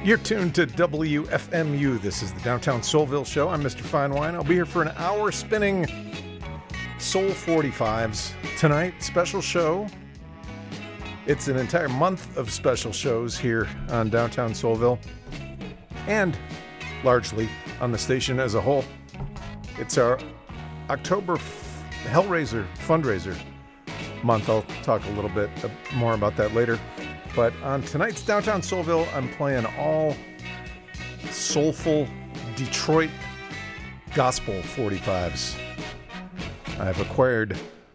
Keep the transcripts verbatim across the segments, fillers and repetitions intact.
You're tuned to W F M U. This is the Downtown Soulville Show. I'm Mister Fine Wine. I'll be here for an hour spinning Soul forty-fives. Tonight, special show. It's an entire month of special shows here on Downtown Soulville and largely on the station as a whole. It's our October f- Hellraiser fundraiser month. I'll talk a little bit more about that later. But on tonight's Downtown Soulville, I'm playing all soulful Detroit gospel forty-fives. I've acquired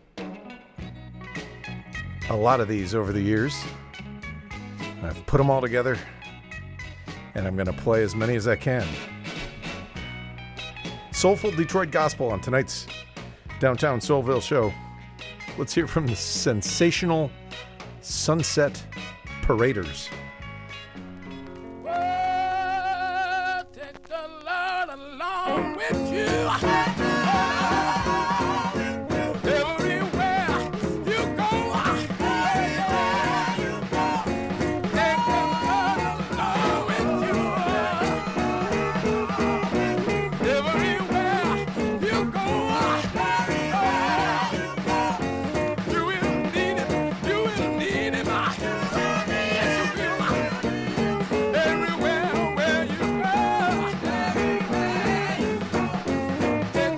a lot of these over the years. I've put them all together, and I'm going to play as many as I can. Soulful Detroit gospel on tonight's Downtown Soulville show. Let's hear from the sensational Sunset Paraders. Oh, take the Lord along with you. Everywhere you go, everywhere you go, take the Lord along with you. Everywhere you go, you will need him, you will need him. Everywhere where you go, take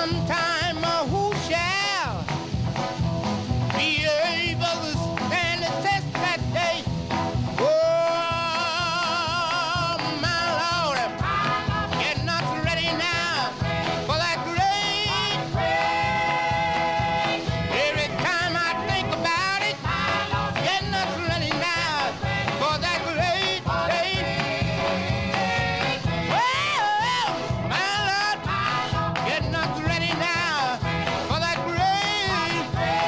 sometime uh, who shall be able to stand the test that day? Oh, my Lord, get not ready now for that great. Every time I think about it, get not ready now for that great day. Well, my Lord, get not ready now for that great.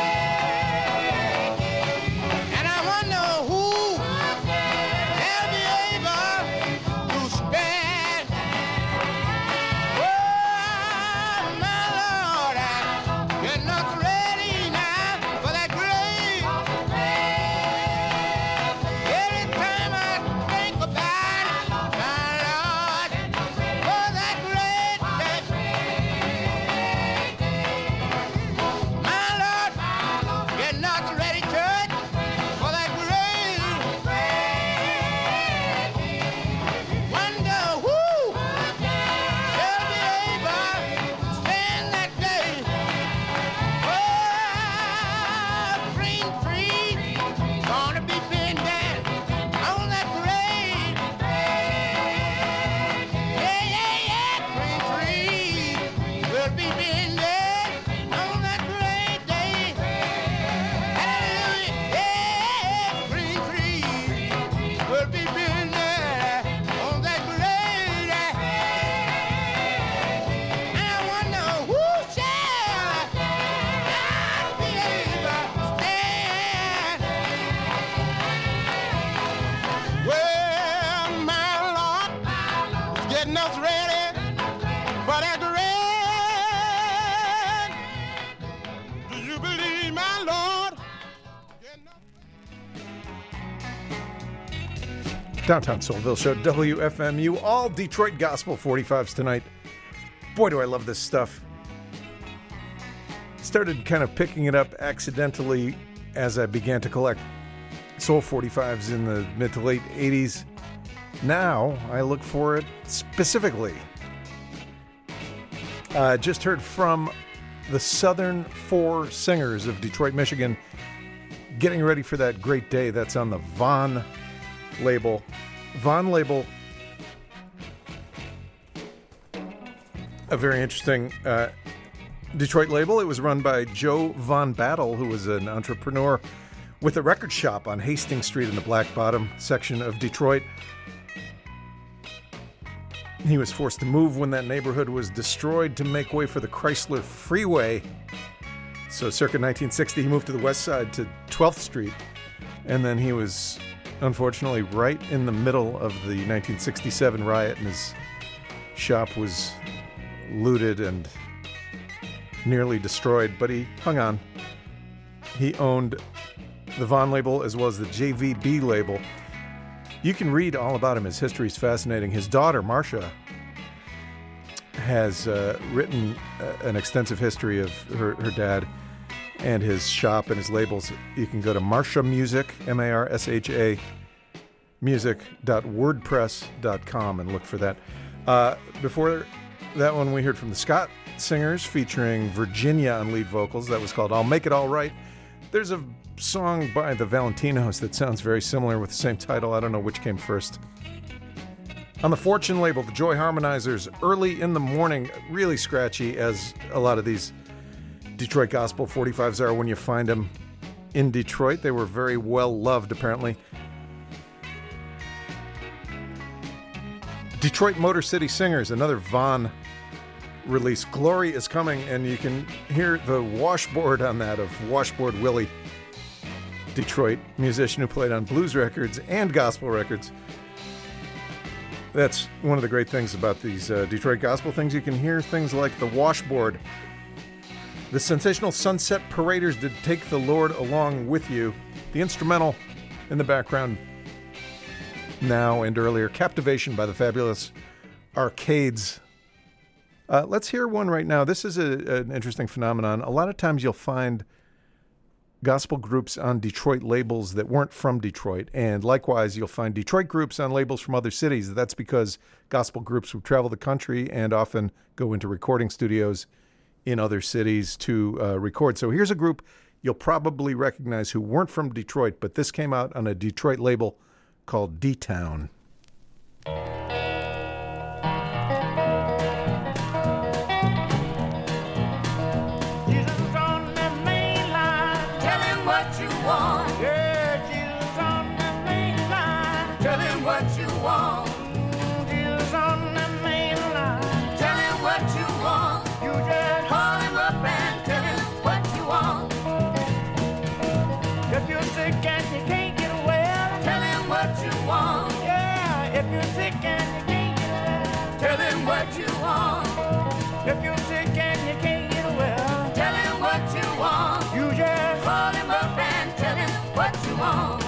And I wonder who will be able to stand. Oh, my Lord, get not ready now for that great. Every time I think about it, my Lord, for that great day. My Lord, get not ready, church, for that great. Wonder who shall be able to stand that day. Oh, green tree gonna be bending on that great. Yeah, yeah, yeah, green tree will be bending on that great day. Hallelujah, yeah, green tree will be bending on that great day. I wonder who shall be able to stand. Well, my Lord, getting us ready for that great. Do you believe, my Lord? Getting us- Downtown Soulville Show, W F M U, all Detroit Gospel forty-fives tonight. Boy, do I love this stuff. Started kind of picking it up accidentally as I began to collect Soul forty-fives in the mid to late eighties. Now I look for it specifically. Uh, just heard from the Southern Four Singers of Detroit, Michigan, getting ready for that great day. That's on the Vaughn label. Vaughn label, a very interesting uh, Detroit label. It was run by Joe Von Battle, who was an entrepreneur with a record shop on Hastings Street in the Black Bottom section of Detroit. He was forced to move when that neighborhood was destroyed to make way for the Chrysler Freeway. So circa nineteen sixty, he moved to the west side to twelfth Street. And then he was, unfortunately, right in the middle of the nineteen sixty-seven riot, and his shop was looted and nearly destroyed, but he hung on. He owned the Vaughn label as well as the J V B label. You can read all about him. His history is fascinating. His daughter, Marcia, has uh, written uh, an extensive history of her, her dad and his shop and his labels. You can go to Marcia Music, M A R S H A, music dot wordpress dot com and look for that. Uh, before that one, we heard from the Scott Singers featuring Virginia on lead vocals. That was called I'll Make It All Right. There's a song by the Valentinos that sounds very similar with the same title. I don't know which came first. On the Fortune label, the Joy Harmonizers, Early in the Morning, really scratchy, as a lot of these Detroit Gospel forty-fives are when you find them in Detroit. They were very well loved, apparently. Detroit Motor City Singers, another Vaughn release. Glory is Coming, and you can hear the washboard on that of Washboard Willie, Detroit musician who played on blues records and gospel records. That's one of the great things about these uh, Detroit gospel things. You can hear things like the washboard. The sensational Sunset Paraders did Take the Lord Along With You. The instrumental in the background now and earlier, Captivation by the Fabulous Arcades. Uh, let's hear one right now. This is a, an interesting phenomenon. A lot of times you'll find gospel groups on Detroit labels that weren't from Detroit. And likewise, you'll find Detroit groups on labels from other cities. That's because gospel groups would travel the country and often go into recording studios in other cities to uh, record. So here's a group you'll probably recognize who weren't from Detroit, but this came out on a Detroit label called D-Town. If you're sick and you can't get well, tell him what you want. You just call him up and tell him what you want.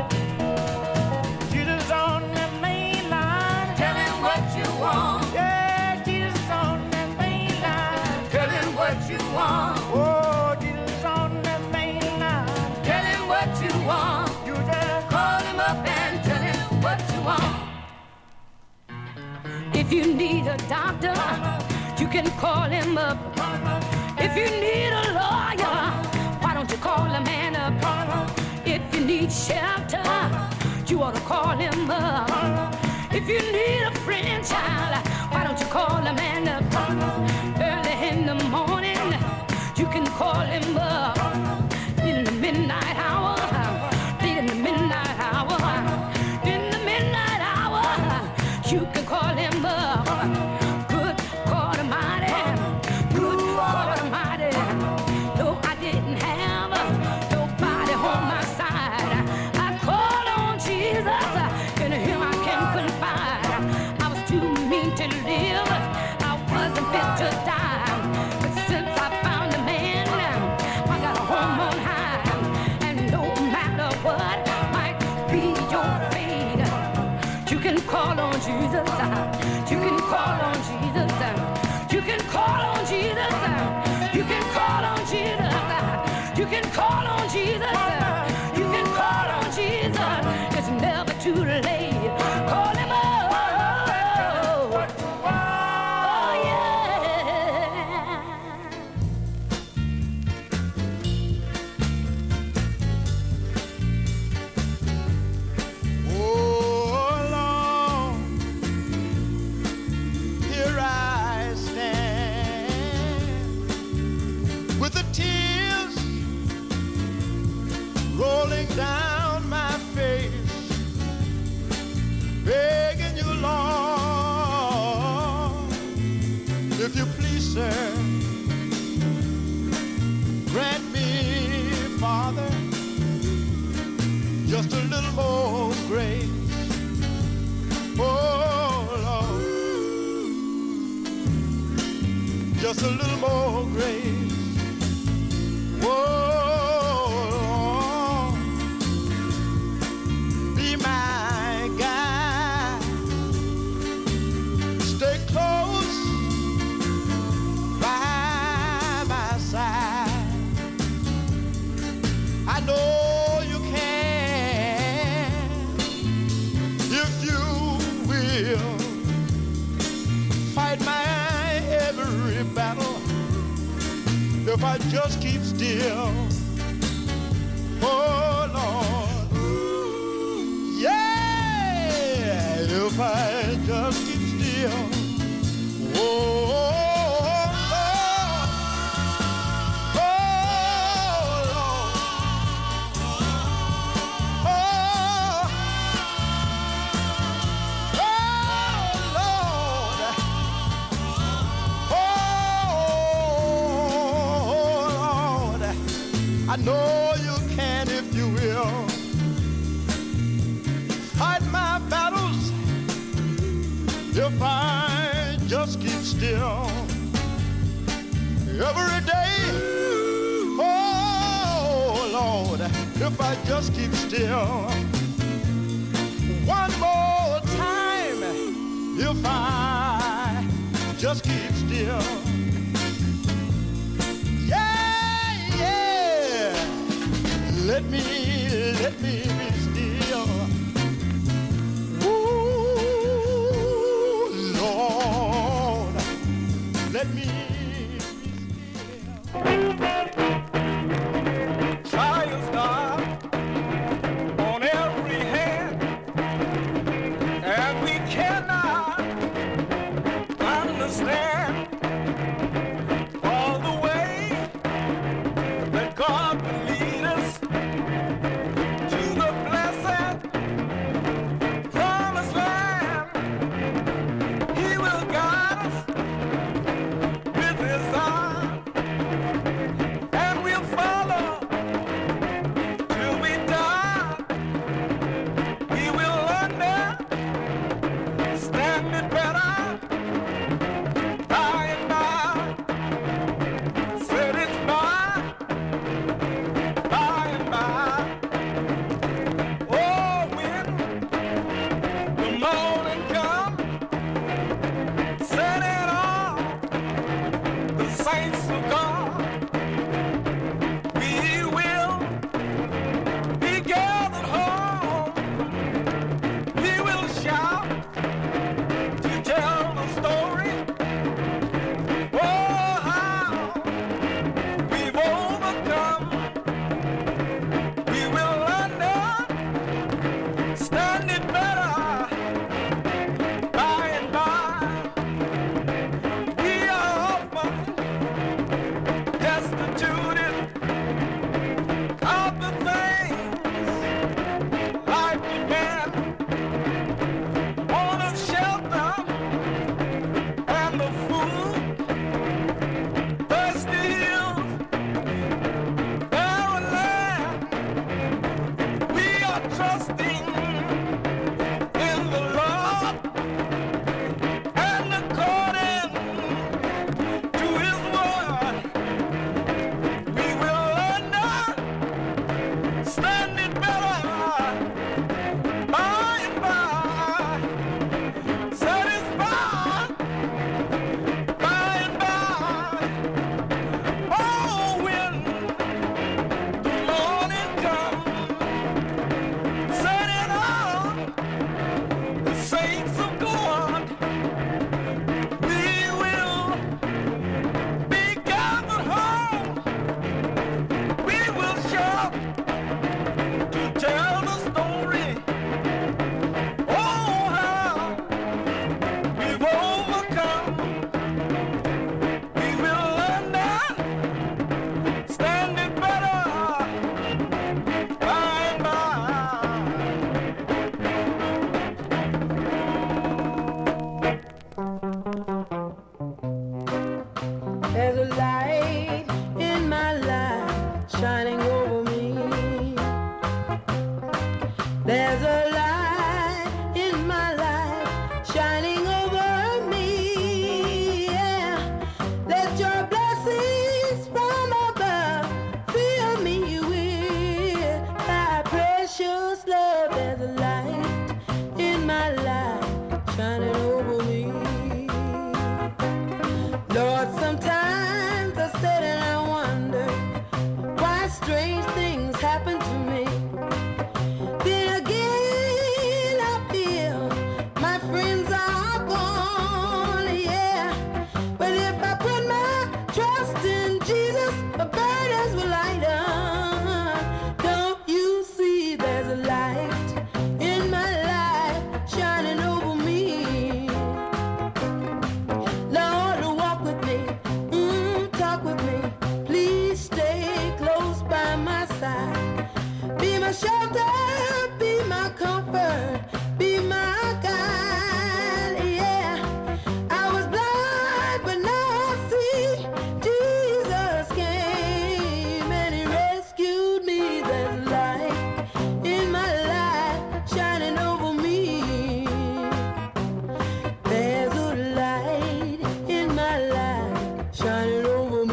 Jesus on the main line, tell him what you want. Yeah, Jesus on the main line, tell him what you want. Oh, Jesus on the main line, tell him what you want. You just call him up and tell him what you want. If you need a doctor, you can call him up. If you need a lawyer, why don't you call a man up? If you need shelter, you ought to call him up. If you need a friend, child, why don't you call a man up? Early in the morning, you can call him up. In the midnight hour, late in the midnight hour, in the midnight hour, you can call him up. Good God Almighty, good God Almighty. Though I didn't have nobody on my side, I called on Jesus, in him I can confide. I was too mean to live, I wasn't fit to die. But since I found a man, I got a home on high. And no matter what might be your fate, you can call on Jesus. You can call on Jesus. You can call on Jesus. You can call on Jesus. You can call on Jesus. You can call on Jesus. It's never too late. Call him up. Oh, yeah. Oh, Lord, here I stand with the tears rolling down my face, begging you, Lord, if you please, sir, grant me, Father, just a little more grace. Oh, Lord, just a little more grace. Oh, Lord, be my guide. Stay close by my side. I know you can if you will fight my every battle if I just keep still. Oh Lord, yeah, if I just keep still. Oh I know you can if you will fight my battles if I just keep still. Every day, oh Lord, if I just keep still. One more time, if I just keep still. Let me, let me be still. Ooh, Lord, let me be still.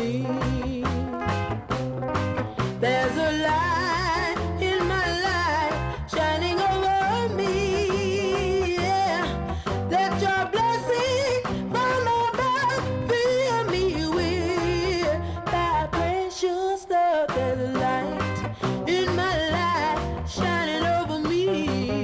me. There's a light in my life shining over me. Yeah. Let your blessing from above fill me with that precious love. There's a light in my life shining over me.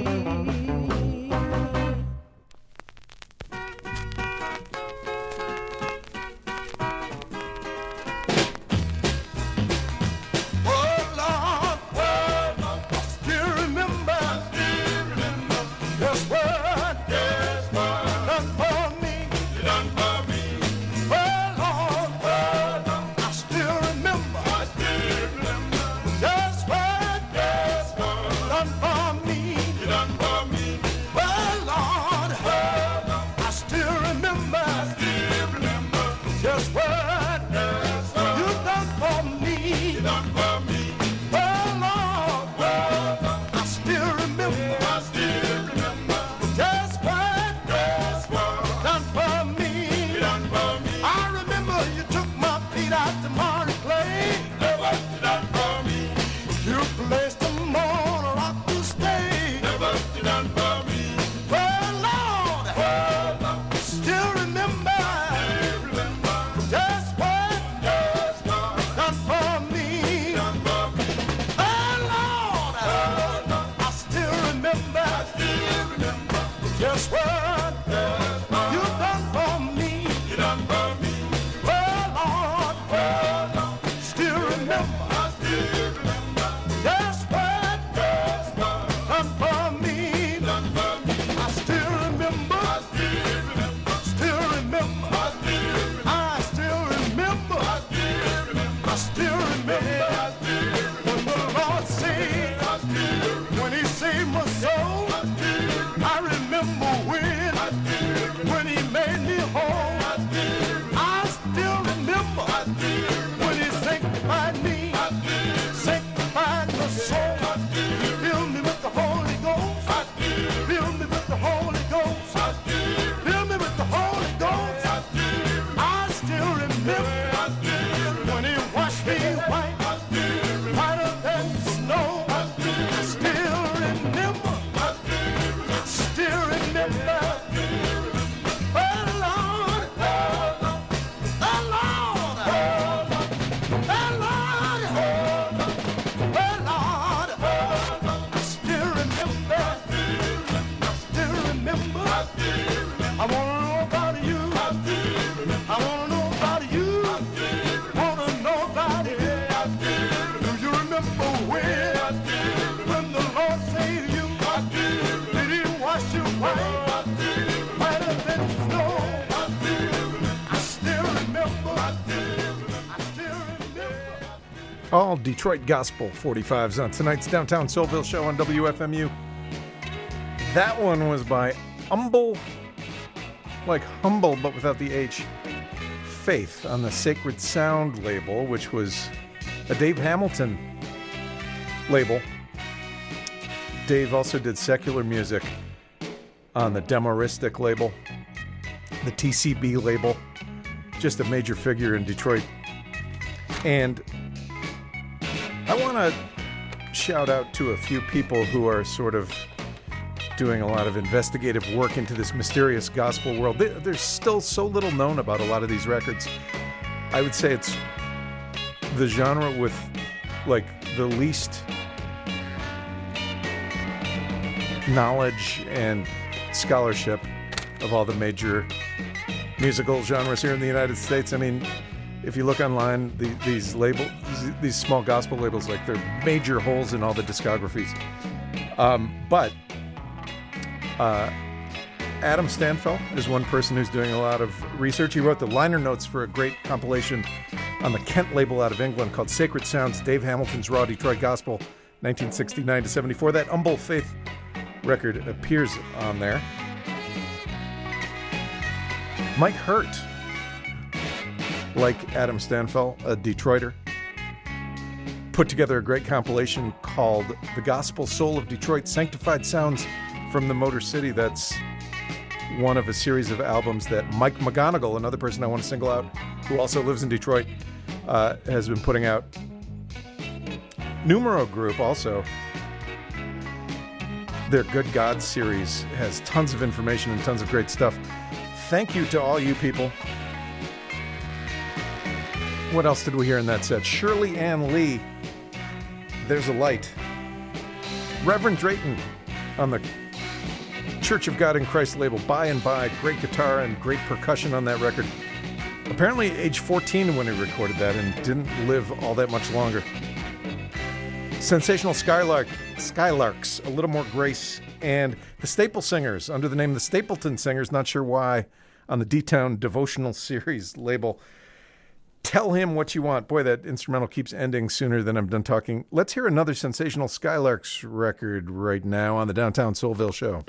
All Detroit Gospel forty-fives on tonight's Downtown Soulville show on W F M U. That one was by Humble, like humble but without the H, Faith on the Sacred Sound label, which was a Dave Hamilton label. Dave also did secular music on the Demoristic label, the T C B label, just a major figure in Detroit. And I want to shout out to a few people who are sort of doing a lot of investigative work into this mysterious gospel world. There's still so little known about a lot of these records. I would say it's the genre with, like, the least knowledge and scholarship of all the major musical genres here in the United States. I mean, if you look online, the, these labels, these small gospel labels, like, they're major holes in all the discographies. Um, but uh, Adam Stanfel is one person who's doing a lot of research. He wrote the liner notes for a great compilation on the Kent label out of England called Sacred Sounds, Dave Hamilton's Raw Detroit Gospel, nineteen sixty-nine to seventy-four. That Humble Faith record appears on there. Mike Hurt, like Adam Stanfel, a Detroiter, put together a great compilation called The Gospel Soul of Detroit, Sanctified Sounds from the Motor City. That's one of a series of albums that Mike McGonigal, another person I want to single out, who also lives in Detroit, uh, has been putting out. Numero Group also, their Good God series has tons of information and tons of great stuff. Thank you to all you people. What else did we hear in that set? Shirley Ann Lee, There's a Light. Reverend Drayton on the Church of God in Christ label, By and By. Great guitar and great percussion on that record. Apparently age fourteen when he recorded that and didn't live all that much longer. Sensational Skylark, Skylarks, A Little More Grace, and the Staple Singers under the name the Stapleton Singers, not sure why, on the D-Town Devotional Series label. Tell Him What You Want. Boy, that instrumental keeps ending sooner than I'm done talking. Let's hear another Sensational Skylarks record right now on the Downtown Soulville Show.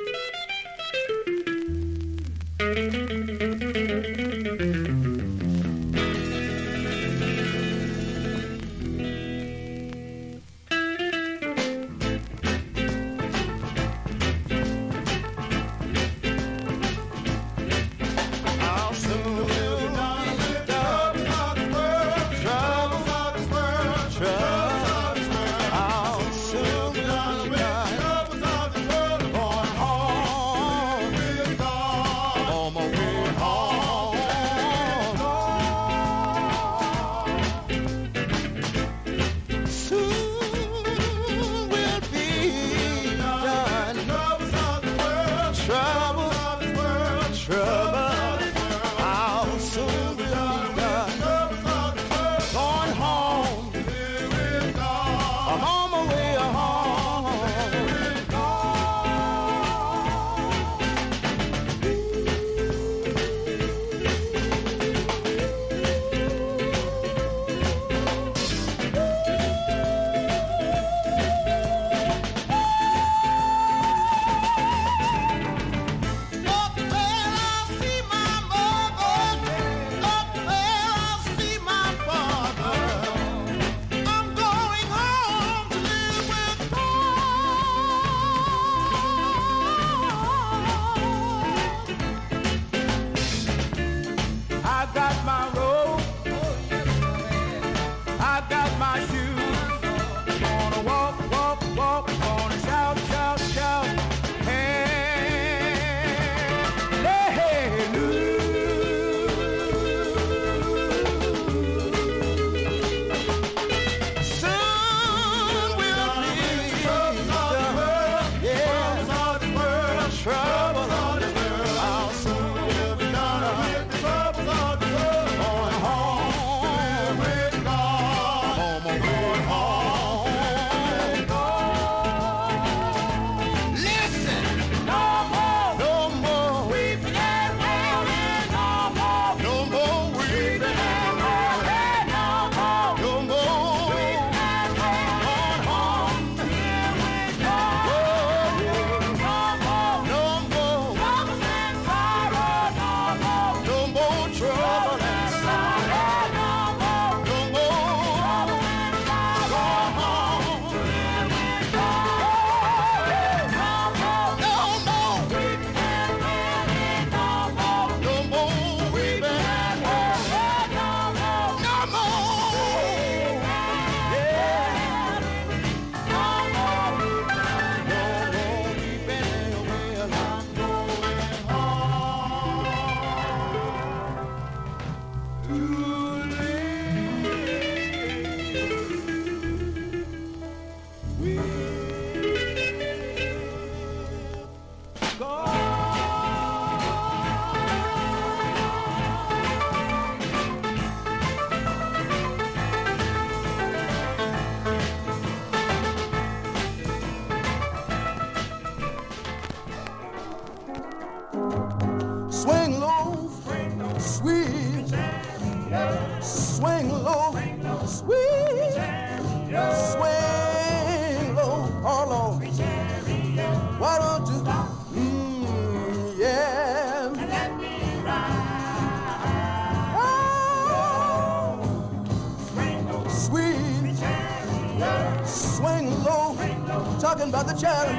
Talking about the challenge,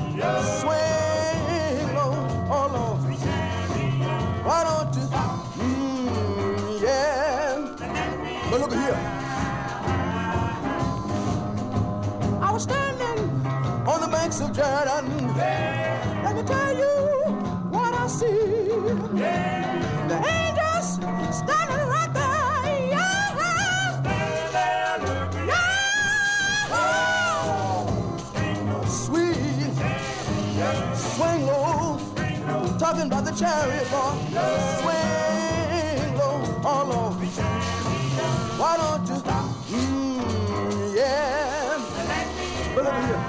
swing low, oh Lord. Why don't you, mm, yeah. But look at here. here. I was standing on the banks of Jordan. Let me tell you what I see. The angels standing right there. Swing low, talking about the chariot, boy. Swing low, all over. Why don't you? Mm, yeah. But look here.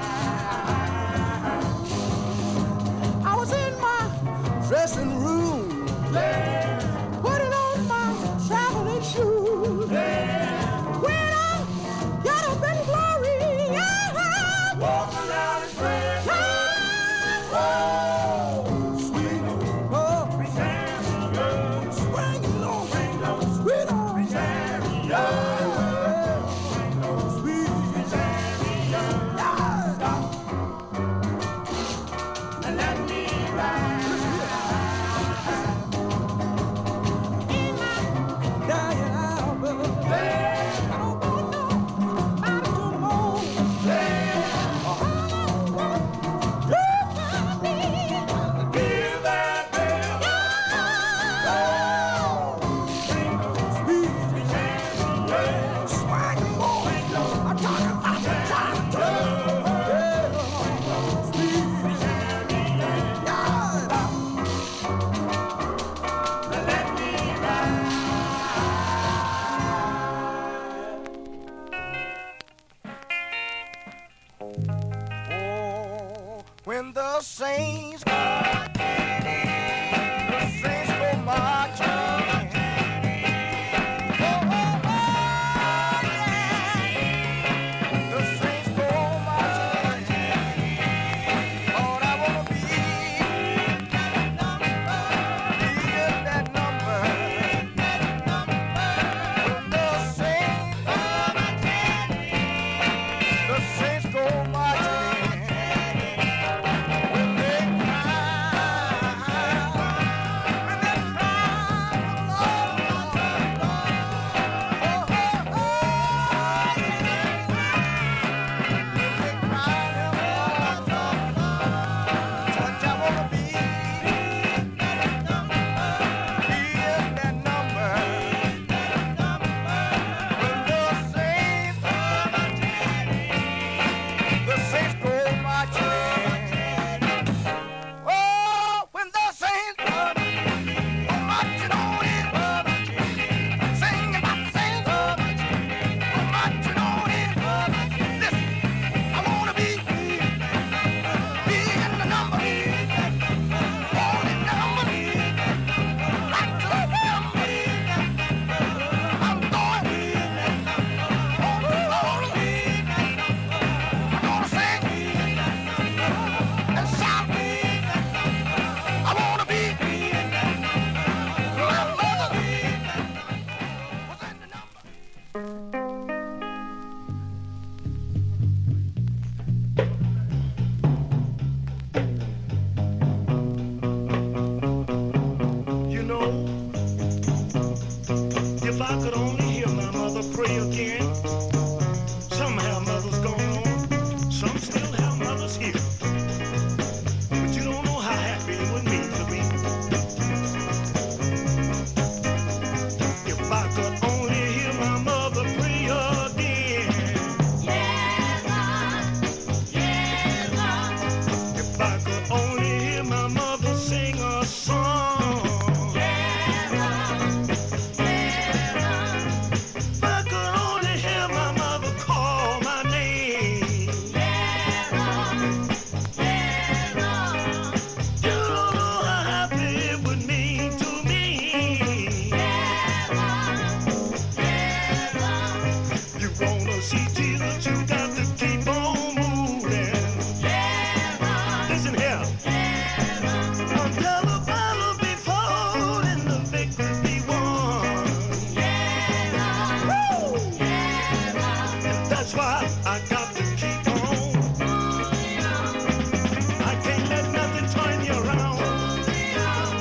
I was in my dressing room, putting on my traveling shoes. When I got up in glory, yeah. Walk around and pray. When the saints go, the saints go marching. Oh, oh, oh, yeah. The saints go marching. Lord, I wanna be in that number, be in that number. When the saints go marching, the saints go marching.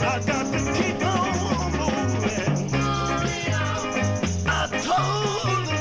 Keep on moving. I told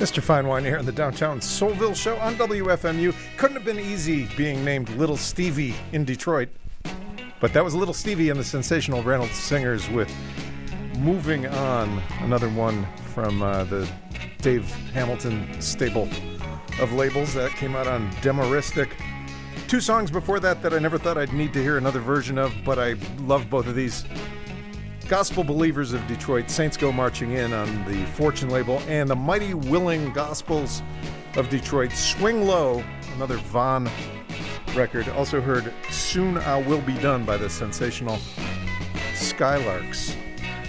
Mister Finewine here on the Downtown Soulville Show on W F M U. Couldn't have been easy being named Little Stevie in Detroit, but that was Little Stevie and the Sensational Reynolds Singers with Moving On, another one from uh, the Dave Hamilton stable of labels that came out on Demoristic. Two songs before that that I never thought I'd need to hear another version of, but I love both of these. Gospel Believers of Detroit, Saints Go Marching In on the Fortune label, and the Mighty Willing Gospels of Detroit, Swing Low, another Vaughn record. Also heard Soon I Will Be Done by the sensational Skylarks.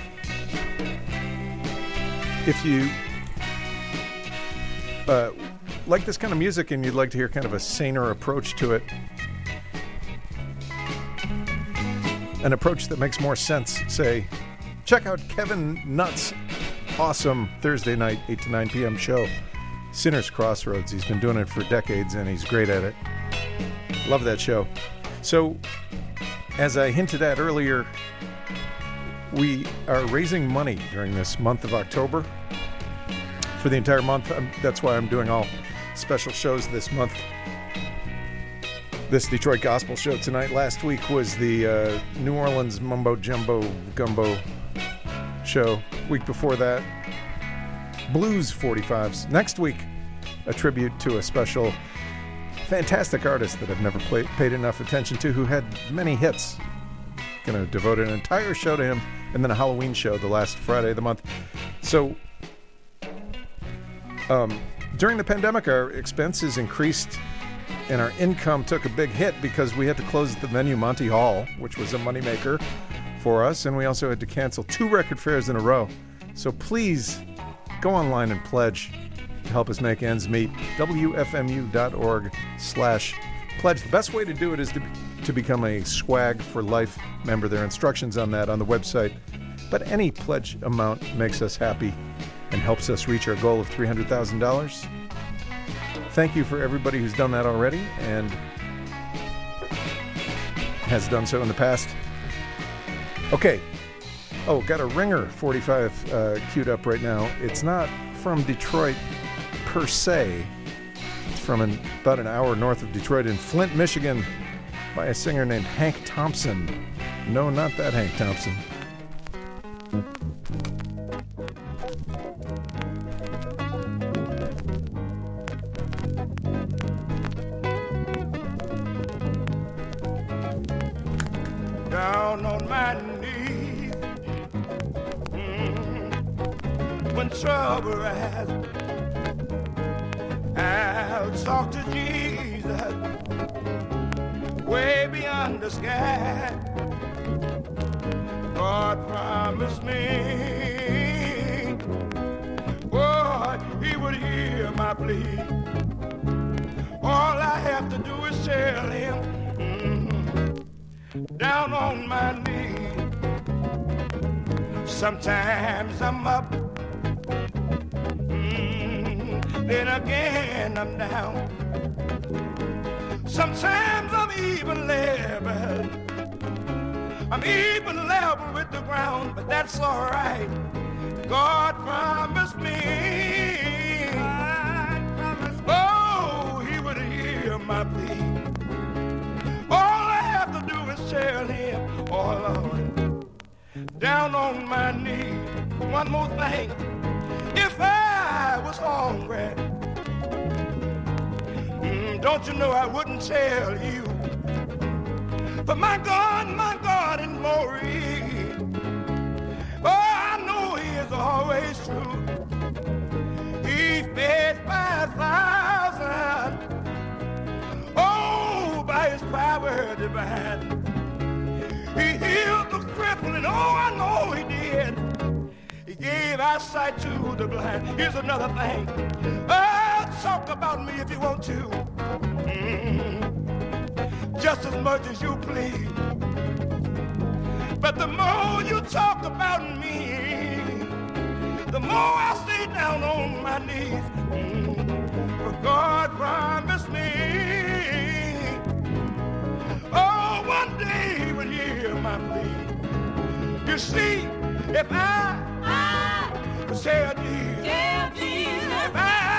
If you uh, like this kind of music and you'd like to hear kind of a saner approach to it, an approach that makes more sense, say, check out Kevin Nutt's awesome Thursday night, eight to nine p.m. show, Sinner's Crossroads. He's been doing it for decades, and he's great at it. Love that show. So, as I hinted at earlier, we are raising money during this month of October for the entire month. Um, that's why I'm doing all special shows this month. This Detroit Gospel show tonight. Last week was the uh, New Orleans Mumbo Jumbo Gumbo show. Week before that, Blues forty-fives. Next week, a tribute to a special, fantastic artist that I've never play, paid enough attention to, who had many hits. Going to devote an entire show to him, and then a Halloween show the last Friday of the month. So, um, during the pandemic, our expenses increased and our income took a big hit because we had to close the venue Monty Hall, which was a moneymaker for us, and we also had to cancel two record fairs in a row. So please go online and pledge to help us make ends meet. W F M U dot org slash pledge. The best way to do it is to, to become a Swag for Life member. There are instructions on that on the website. But any pledge amount makes us happy and helps us reach our goal of three hundred thousand dollars. Thank you for everybody who's done that already and has done so in the past. Okay. Oh, got a Ringer forty-five uh, queued up right now. It's not from Detroit per se. It's from an, about an hour north of Detroit in Flint, Michigan, by a singer named Hank Thompson. No, not that Hank Thompson. Down on my knees, mm, when trouble rises, I'll talk to Jesus, way beyond the sky. God promised me, boy, He would hear my plea. All I have to do is tell Him, mm, down on my knees. Sometimes I'm up, mm, then again I'm down. Sometimes I'm even level, I'm even level with the ground, but that's all right. God promised me, oh, He would hear my plea. All I have to do is tell Him, oh Lord, down on my knees. One more thing, if I was hungry, mm, don't you know I wouldn't tell you. But my God, my God in glory, oh, I know He is always true. He fed five thousand, oh, by His power divine. He healed the crippling, oh, I know He did. He gave eyesight to the blind. Here's another thing, oh, talk about me if you want to. Mm-hmm. Just as much as you please. But the more you talk about me, the more I stay down on my knees. Mm. For God promised me, oh, one day He would hear my plea. You see, if I, I tell Jesus, if I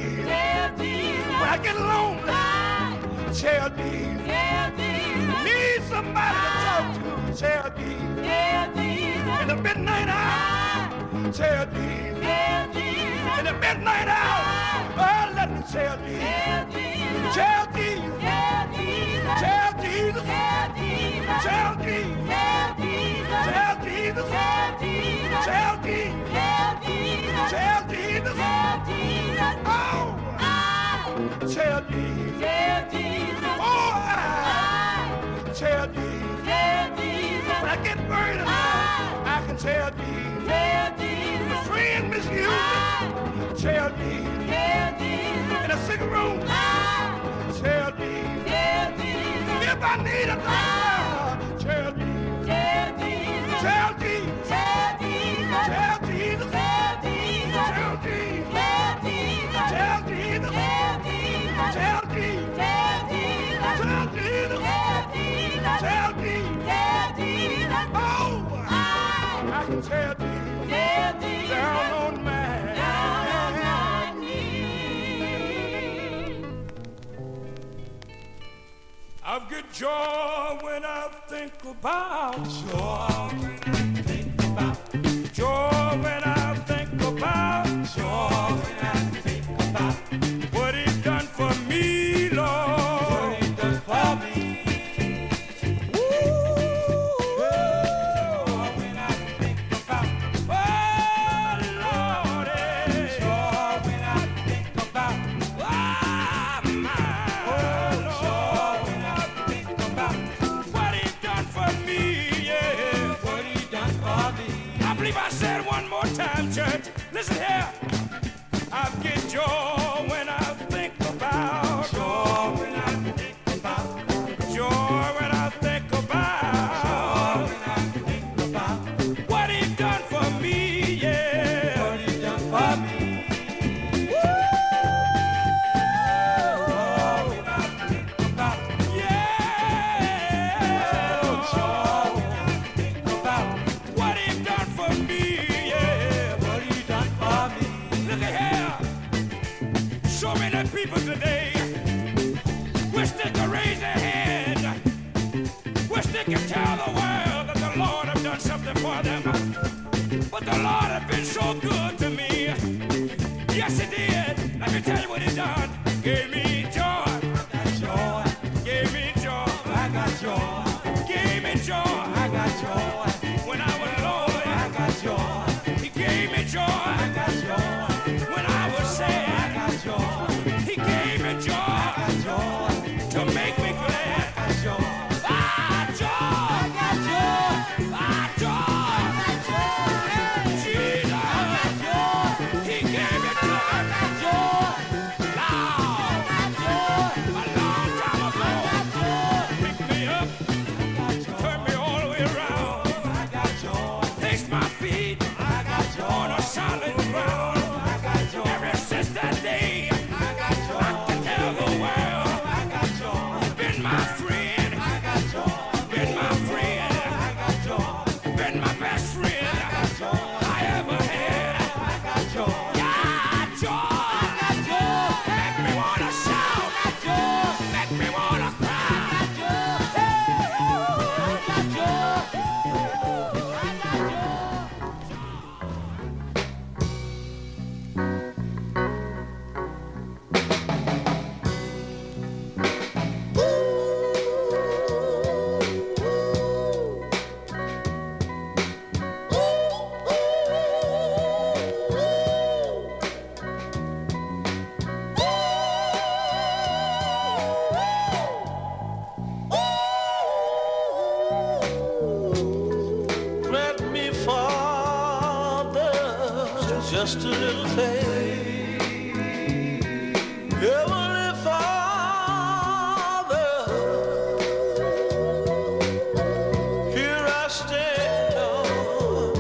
Jesus. When I get lonely, tell Jesus. Need somebody to talk to, tell Jesus. In the midnight hour, tell Jesus. In the midnight hour, oh, let me tell Jesus. Tell Jesus. Tell Jesus. Tell Jesus. Tell Jesus. Tell Jesus. Tell Jesus. Oh, tell Jesus. Oh, I tell Jesus. When I get burned, I can tell Jesus. My friend misused me. Tell Jesus. In a sick room. Tell Jesus. If I need a doctor, tell Jesus. Tell Jesus. Tell Jesus. Tell Jesus. Tell Jesus. Tell Jesus. Tell Jesus. Tell Jesus. Tell Jesus. Oh, I can tell Jesus. Down on my I've got joy when I think about joy. Think about joy when I think about joy when I think about what He's done for me, Lord. What He's done for me. Ooh, joy when I think about oh Lord, joy when I think about ah my Lord. What He done for me, yeah. What He done for me. I believe I said one more time, church. Listen here. I get joy when I think about joy when I think about joy when I think about joy when I think about what He done for me, yeah. What He done for me. People today wish they could raise their hand, wish they could tell the world that the Lord have done something for them, but the Lord have been so good to me. Yes, He did. Let me tell you what He done. Gave me joy. I got joy. Gave me joy. I got joy. Gave me joy. I got joy. When I was lonely, I got joy. He gave me joy. I got joy. When I was sad, I got joy. He gave me joy, I got joy to make me glad. I got joy. I got joy. I got joy. I got joy. I got joy. Jesus. I got joy. He gave me joy. I got joy. Lord. I got joy. A long time ago. I got joy. Pick me up. I got joy. Turn me all the way around. I got joy. Place my feet. I got joy. On a solid ground. I got joy. Ever since that day. My friend, I got joy. Been my friend, I got joy. Been my best friend, I got joy. I ever had, I got joy. Yeah, joy, I got joy. Make me wanna shout, I got joy. Make me wanna cry, I got joy. I got joy. I got just a little thing. Heavenly Father, here I stand, Lord.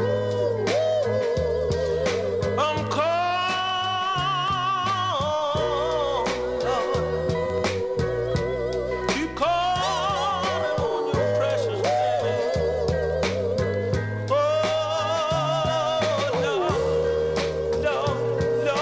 I'm calling, Lord. Keep calling on your precious name. Oh, Lord, Lord, Lord.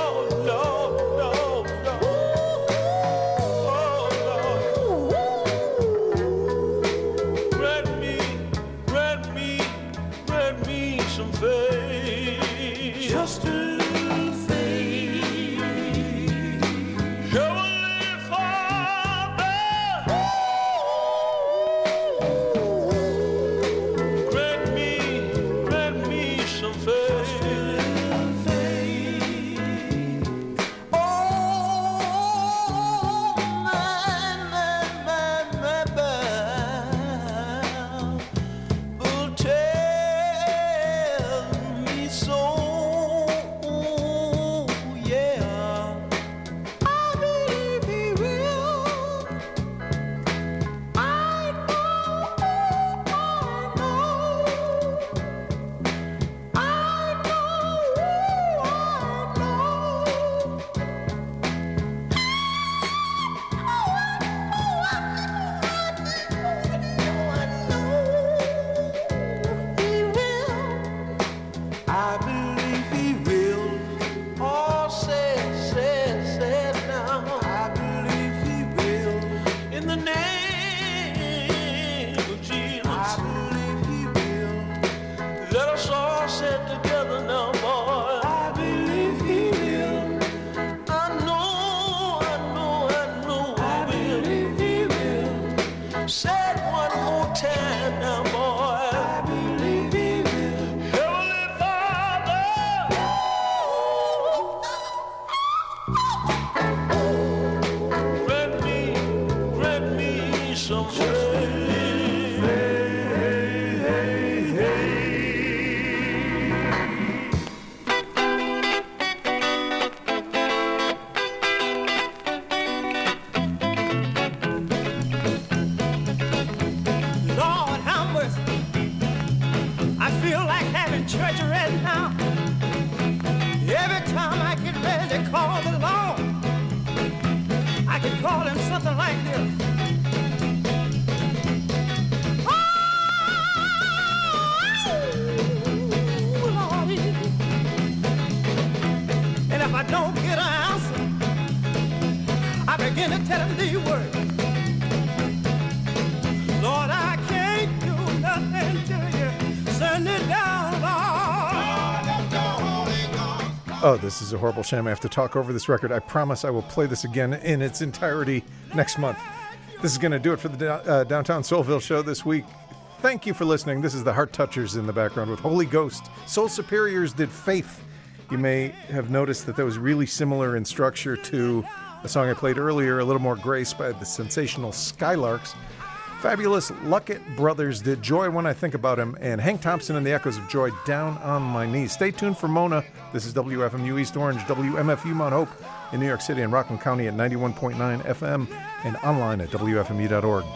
Lord, have mercy. I feel like having church right now. Every time I get ready to call the Lord, I can call him something like this. Oh, Lordy. And if I don't get an answer, I begin to tell him these words. Lord, I can't do nothing to you. Send it down, Lord. Oh, this is a horrible shame. I have to talk over this record. I promise I will play this again in its entirety next month. This is going to do it for the uh, Downtown Soulville show this week. Thank you for listening. This is the Heart Touchers in the background with Holy Ghost. Soul Superiors did Faith. You may have noticed that that was really similar in structure to a song I played earlier, A Little More Grace by the sensational Skylarks. Fabulous Luckett Brothers did Joy When I Think About Him, and Hank Thompson and the Echoes of Joy, Down on My Knees. Stay tuned for Mona. This is W F M U East Orange, W M F U Mount Hope in New York City and Rockland County at ninety-one point nine F M and online at W F M U dot org. Come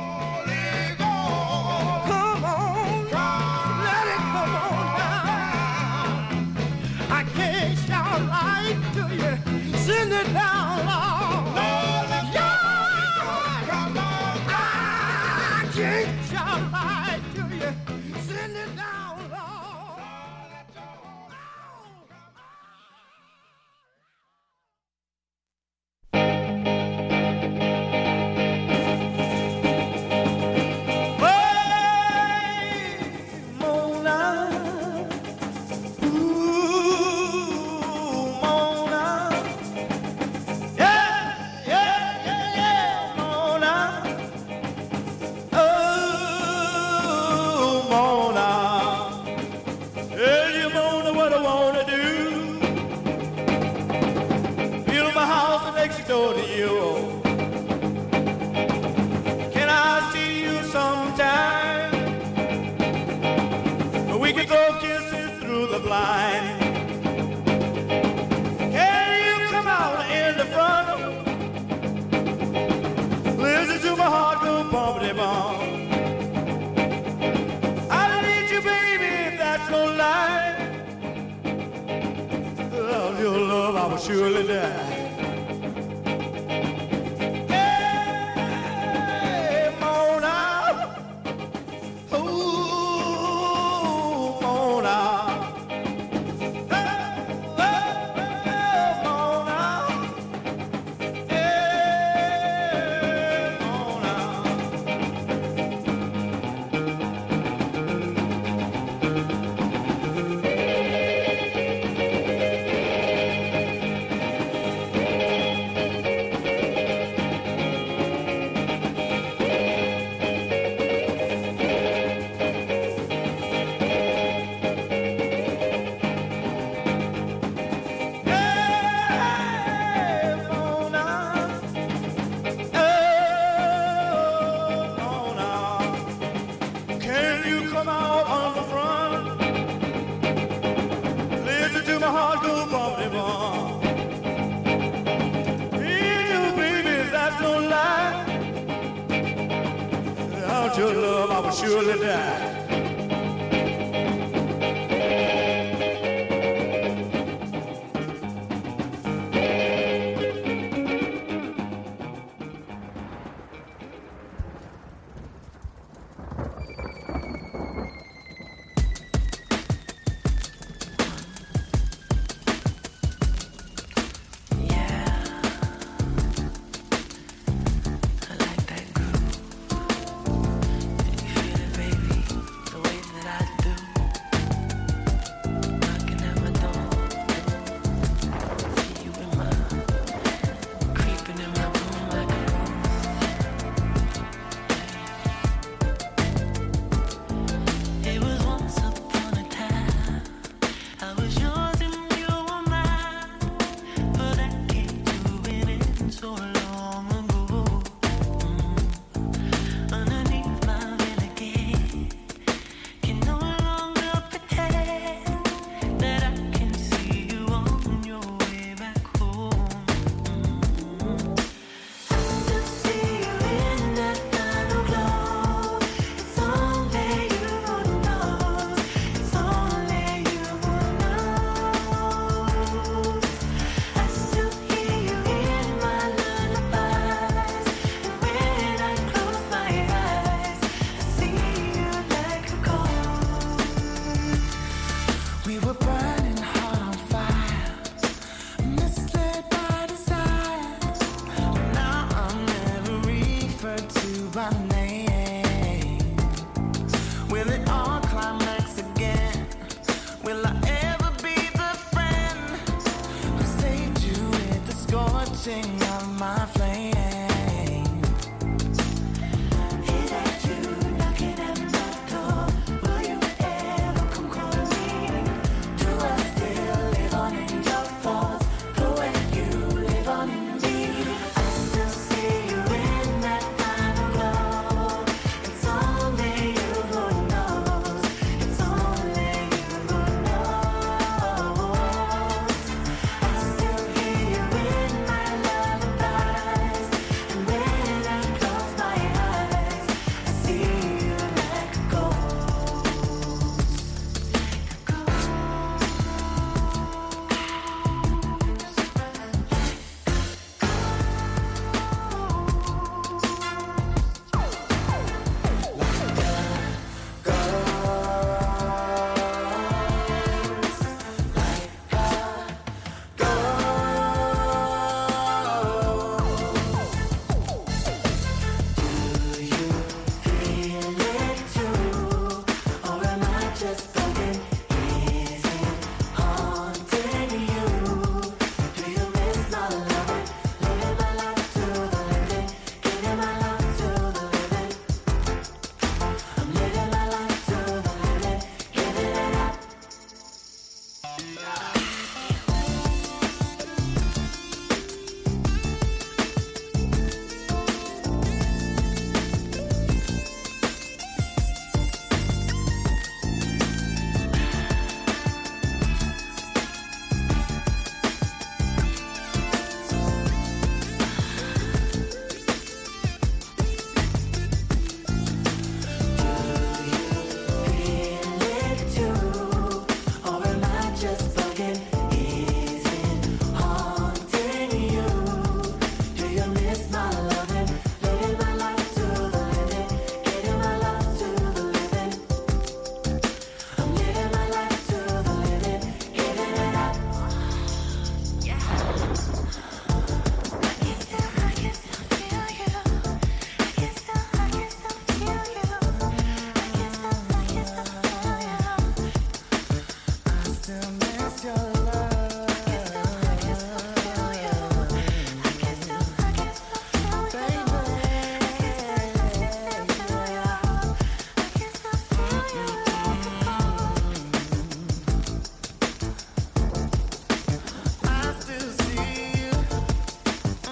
on, let it come on down. I can't shout right to you. Send it down, Lord. Yeah. I can't shout right to you. Send it down, Lord. Surely die. Hey, Mona, ooh, Mona, hey, hey, Mona, hey, Mona. Your love, I will surely die. Baby quenching of my flame. Is that you knocking at my door? Will you ever come call me? Do I still live on in your thoughts? The way you live on in me. I still see you in that final glow. It's only you who knows. It's only you who knows. I still hear you in my lullabies. And when I close my eyes, I see you like a ghost. Like a Feel it too, or am I just bugging? Is it haunting you? Do you miss my loving? Living my life to the living, giving my life to the living. I'm living my life to the living, giving it up. Feel it too, or am I just bugging? Is it haunting you? Do you miss my loving? Living my life to the living, giving my life to the living. I'm living my life to the living, giving it up. Yeah. I can still, I can still feel you. I can still, I can still feel you. I can still, I can still feel you. I still miss your love. I can still, I can still feel you. I can still, I can still feel you. I can still, I can still feel you. I can still feel you. I still see you. But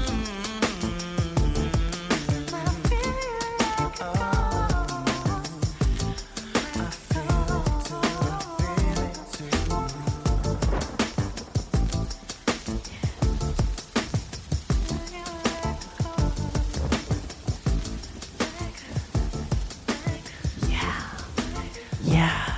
I feel you like a ghost. I feel it too, I feel it too. Yeah.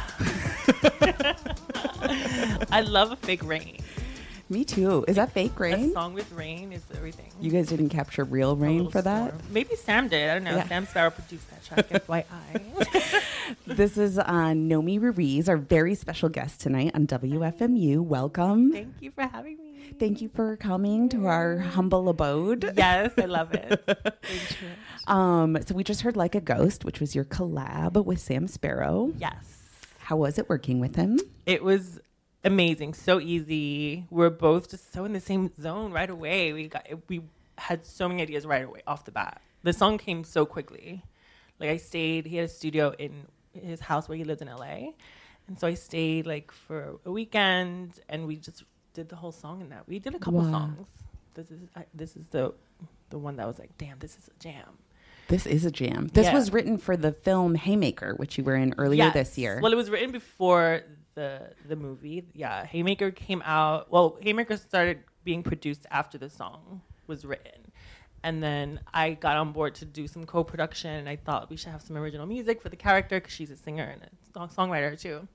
I love a fake rain. Me too. Is that fake A rain? song with rain is everything. You guys didn't capture real A rain little for that? storm. Maybe Sam did. I don't know. Yeah. Sam Sparrow produced that track. F Y I. This is uh, Nomi Ruiz, our very special guest tonight on W F M U. Welcome. Thank you for having me. Thank you for coming to our humble abode. Yes, I love it. Thank you. Um, so we just heard Like a Ghost, which was your collab with Sam Sparrow. Yes. How was it working with him? It was amazing. So easy. We're both just so in the same zone right away. We got we had so many ideas right away off the bat. The song came so quickly. Like I stayed, he had a studio in his house where he lived in L A. And so I stayed like for a weekend and we just did the whole song in that. We did a couple Wow. songs. This is I, this is the the one that was like, damn, this is a jam. This is a jam. This Yeah. was written for the film Haymaker, which you were in earlier Yes. this year. Well, it was written before the the movie. Yeah, Haymaker came out. Well, Haymaker started being produced after the song was written. And then I got on board to do some co-production. And I thought we should have some original music for the character because she's a singer and a song- songwriter too.